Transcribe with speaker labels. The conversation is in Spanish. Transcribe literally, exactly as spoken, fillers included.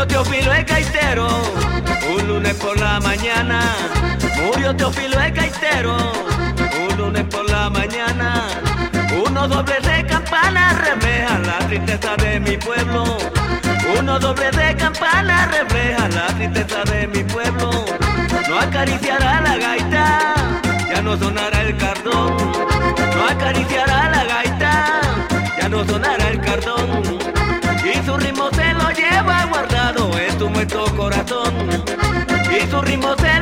Speaker 1: Murió Teófilo el gaitero, un lunes por la mañana. Murió Teófilo el gaitero, un lunes por la mañana. Unos dobles de campana reflejan la tristeza de mi pueblo. Unos dobles de campana reflejan la tristeza de mi pueblo. No acariciará la gaita, ya no sonará el cardón. No acariciará la gaita, ya no sonará el cardón. Y su ritmo se lo lleva guardado en tu muerto corazón. Y su ritmo se